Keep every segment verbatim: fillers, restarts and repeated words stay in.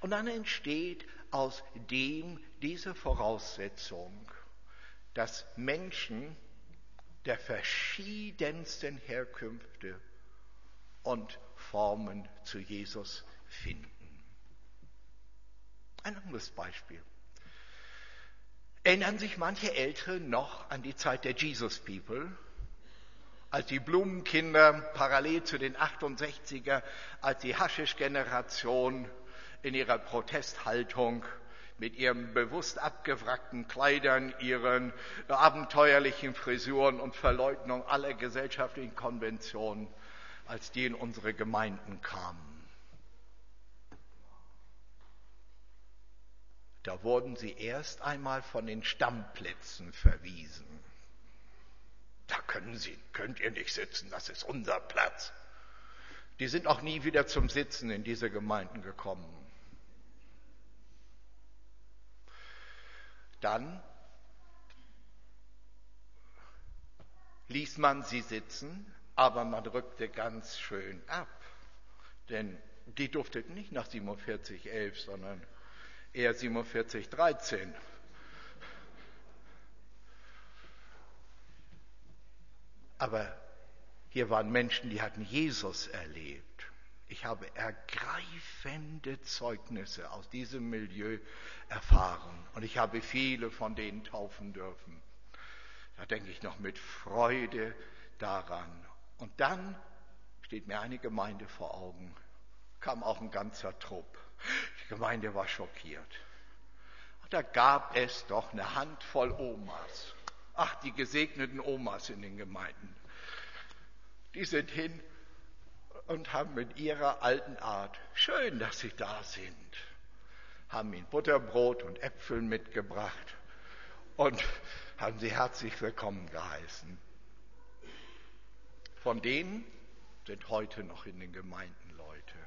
Und dann entsteht aus dem diese Voraussetzung, dass Menschen der verschiedensten Herkünfte und Formen zu Jesus finden. Ein anderes Beispiel. Erinnern sich manche Ältere noch an die Zeit der Jesus People, als die Blumenkinder parallel zu den achtundsechziger, als die Haschisch-Generation in ihrer Protesthaltung mit ihren bewusst abgewrackten Kleidern, ihren abenteuerlichen Frisuren und Verleugnung aller gesellschaftlichen Konventionen, als die in unsere Gemeinden kamen. Da wurden sie erst einmal von den Stammplätzen verwiesen. Da können Sie, könnt ihr nicht sitzen, das ist unser Platz. Die sind auch nie wieder zum Sitzen in diese Gemeinden gekommen. Dann ließ man sie sitzen, aber man rückte ganz schön ab. Denn die dufteten nicht nach siebenundvierzig elf, sondern eher siebenundvierzig dreizehn. Aber hier waren Menschen, die hatten Jesus erlebt. Ich habe ergreifende Zeugnisse aus diesem Milieu erfahren. Und ich habe viele von denen taufen dürfen. Da denke ich noch mit Freude daran. Und dann steht mir eine Gemeinde vor Augen. Kam auch ein ganzer Trupp. Die Gemeinde war schockiert. Und da gab es doch eine Handvoll Omas. Ach, die gesegneten Omas in den Gemeinden. Die sind hin und haben mit ihrer alten Art, schön, dass sie da sind, haben ihnen Butterbrot und Äpfel mitgebracht und haben sie herzlich willkommen geheißen. Von denen sind heute noch in den Gemeinden Leute.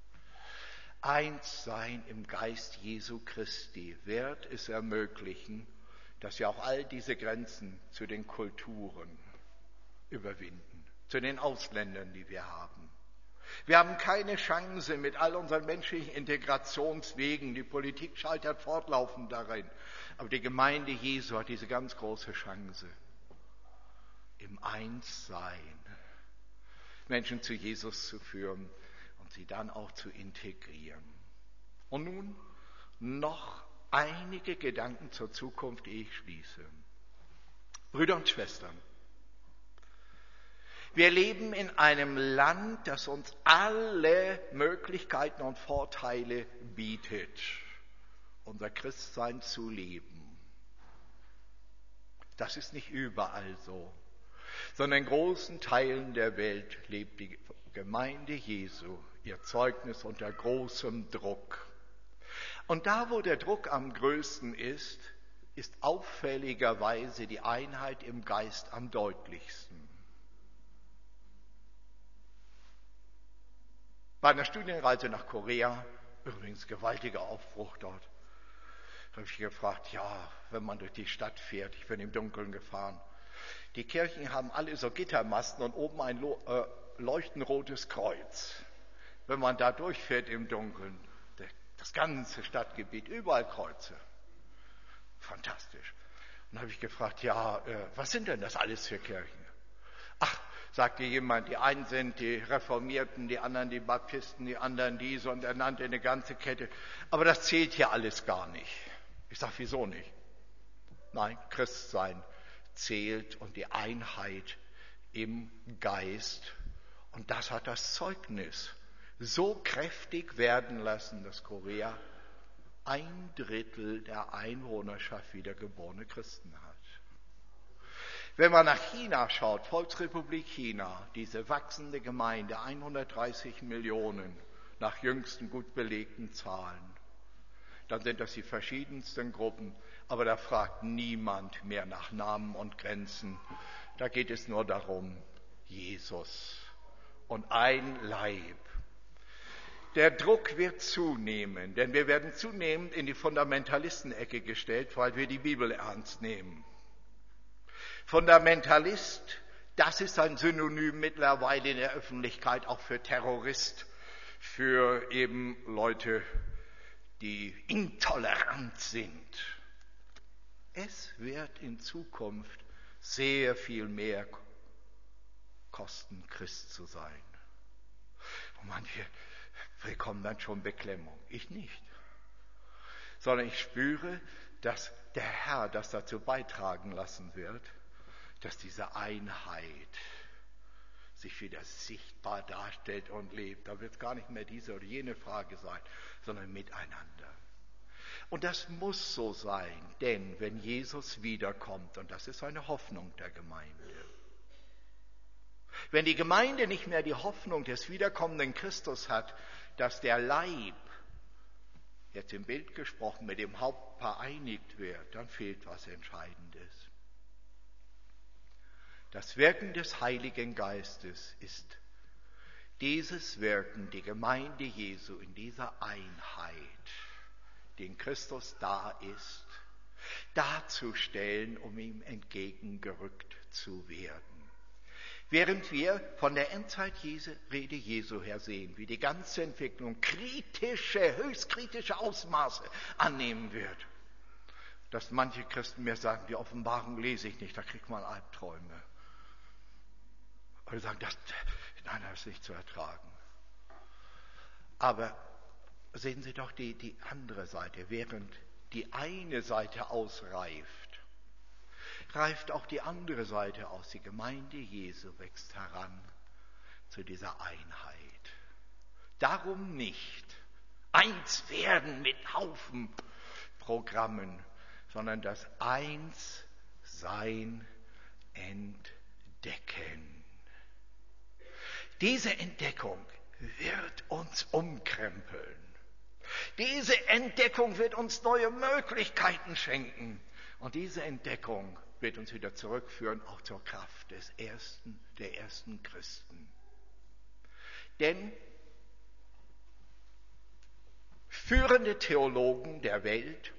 Eins sein im Geist Jesu Christi wird es ermöglichen, dass wir auch all diese Grenzen zu den Kulturen überwinden, zu den Ausländern, die wir haben. Wir haben keine Chance mit all unseren menschlichen Integrationswegen. Die Politik scheitert fortlaufend darin. Aber die Gemeinde Jesu hat diese ganz große Chance, im Einssein Menschen zu Jesus zu führen und sie dann auch zu integrieren. Und nun noch einige Gedanken zur Zukunft, ehe ich schließe. Brüder und Schwestern, wir leben in einem Land, das uns alle Möglichkeiten und Vorteile bietet, unser Christsein zu leben. Das ist nicht überall so, sondern in großen Teilen der Welt lebt die Gemeinde Jesu, ihr Zeugnis unter großem Druck. Und da, wo der Druck am größten ist, ist auffälligerweise die Einheit im Geist am deutlichsten. Bei einer Studienreise nach Korea, übrigens gewaltiger Aufbruch dort, habe ich gefragt, ja, wenn man durch die Stadt fährt, ich bin im Dunkeln gefahren, die Kirchen haben alle so Gittermasten und oben ein äh, leuchtenrotes Kreuz. Wenn man da durchfährt im Dunkeln, das ganze Stadtgebiet, überall Kreuze. Fantastisch. Und dann habe ich gefragt, ja, äh, was sind denn das alles für Kirchen? Ach, sagte jemand, die einen sind die Reformierten, die anderen die Baptisten, die anderen dies, und er nannte eine ganze Kette. Aber das zählt hier alles gar nicht. Ich sage, wieso nicht? Nein, Christsein zählt und die Einheit im Geist. Und das hat das Zeugnis so kräftig werden lassen, dass Korea ein Drittel der Einwohnerschaft wiedergeborene Christen hat. Wenn man nach China schaut, Volksrepublik China, diese wachsende Gemeinde, hundertdreißig Millionen nach jüngsten gut belegten Zahlen, dann sind das die verschiedensten Gruppen, aber da fragt niemand mehr nach Namen und Grenzen. Da geht es nur darum, Jesus und ein Leib. Der Druck wird zunehmen, denn wir werden zunehmend in die Fundamentalistenecke gestellt, weil wir die Bibel ernst nehmen. Fundamentalist, das ist ein Synonym mittlerweile in der Öffentlichkeit auch für Terrorist, für eben Leute, die intolerant sind. Es wird in Zukunft sehr viel mehr kosten, Christ zu sein. Und manche bekommen dann schon Beklemmung. Ich nicht. Sondern ich spüre, dass der Herr das dazu beitragen lassen wird, dass diese Einheit sich wieder sichtbar darstellt und lebt. Da wird es gar nicht mehr diese oder jene Frage sein, sondern miteinander. Und das muss so sein, denn wenn Jesus wiederkommt, und das ist eine Hoffnung der Gemeinde, wenn die Gemeinde nicht mehr die Hoffnung des wiederkommenden Christus hat, dass der Leib, jetzt im Bild gesprochen, mit dem Haupt vereinigt wird, dann fehlt was Entscheidendes. Das Wirken des Heiligen Geistes ist dieses Wirken, die Gemeinde Jesu in dieser Einheit, die in Christus da ist, darzustellen, um ihm entgegengerückt zu werden. Während wir von der Endzeit-Rede Jesu her sehen, wie die ganze Entwicklung kritische, höchst kritische Ausmaße annehmen wird, dass manche Christen mir sagen, die Offenbarung lese ich nicht, da kriegt man Albträume. Oder sagen, das, nein, das ist nicht zu ertragen. Aber sehen Sie doch die, die andere Seite, während die eine Seite ausreift, reift auch die andere Seite aus. Die Gemeinde Jesu wächst heran zu dieser Einheit. Darum nicht eins werden mit Haufen Programmen, sondern das Einssein entdecken. Diese Entdeckung wird uns umkrempeln. Diese Entdeckung wird uns neue Möglichkeiten schenken. Und diese Entdeckung wird uns wieder zurückführen, auch zur Kraft des ersten, der ersten Christen. Denn führende Theologen der Welt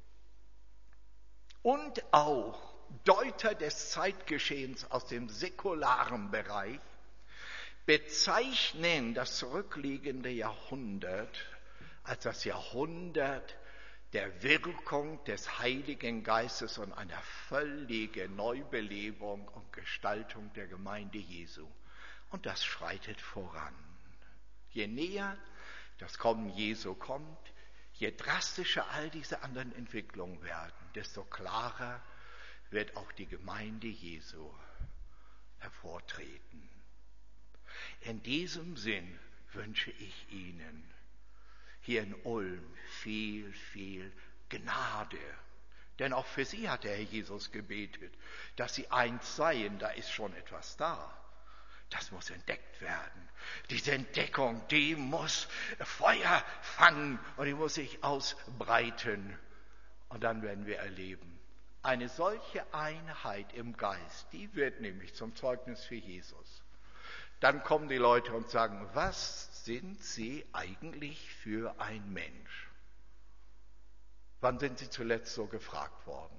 und auch Deuter des Zeitgeschehens aus dem säkularen Bereich bezeichnen das zurückliegende Jahrhundert als das Jahrhundert der Wirkung des Heiligen Geistes und einer völligen Neubelebung und Gestaltung der Gemeinde Jesu. Und das schreitet voran. Je näher das Kommen Jesu kommt, je drastischer all diese anderen Entwicklungen werden, desto klarer wird auch die Gemeinde Jesu hervortreten. In diesem Sinn wünsche ich Ihnen hier in Ulm viel, viel Gnade. Denn auch für sie hat der Herr Jesus gebetet, dass sie eins seien, da ist schon etwas da. Das muss entdeckt werden. Diese Entdeckung, die muss Feuer fangen und die muss sich ausbreiten. Und dann werden wir erleben, eine solche Einheit im Geist, die wird nämlich zum Zeugnis für Jesus. Dann kommen die Leute und sagen, was sind Sie eigentlich für ein Mensch? Wann sind Sie zuletzt so gefragt worden?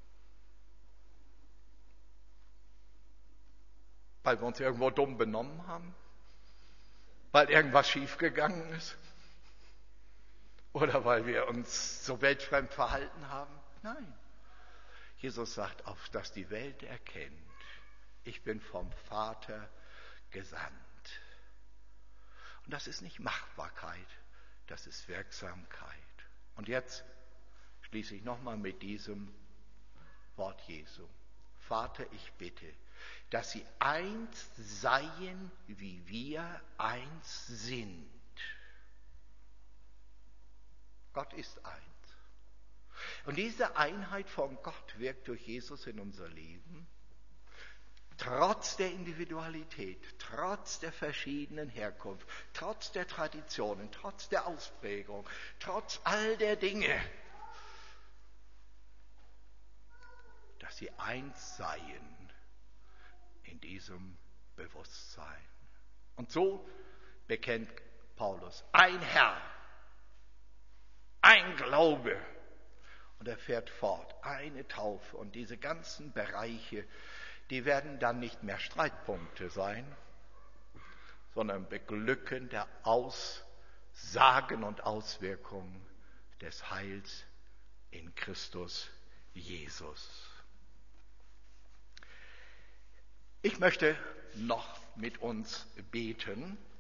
Weil wir uns irgendwo dumm benommen haben? Weil irgendwas schiefgegangen ist? Oder weil wir uns so weltfremd verhalten haben? Nein. Jesus sagt, auf dass die Welt erkennt, ich bin vom Vater gesandt. Und das ist nicht Machbarkeit, das ist Wirksamkeit. Und jetzt schließe ich nochmal mit diesem Wort Jesu. Vater, ich bitte, dass sie eins seien, wie wir eins sind. Gott ist eins. Und diese Einheit von Gott wirkt durch Jesus in unser Leben. Trotz der Individualität, trotz der verschiedenen Herkunft, trotz der Traditionen, trotz der Ausprägung, trotz all der Dinge, dass sie eins seien in diesem Bewusstsein. Und so bekennt Paulus, ein Herr, ein Glaube. Und er fährt fort, eine Taufe und diese ganzen Bereiche, die werden dann nicht mehr Streitpunkte sein, sondern beglückende Aussagen und Auswirkungen des Heils in Christus Jesus. Ich möchte noch mit uns beten.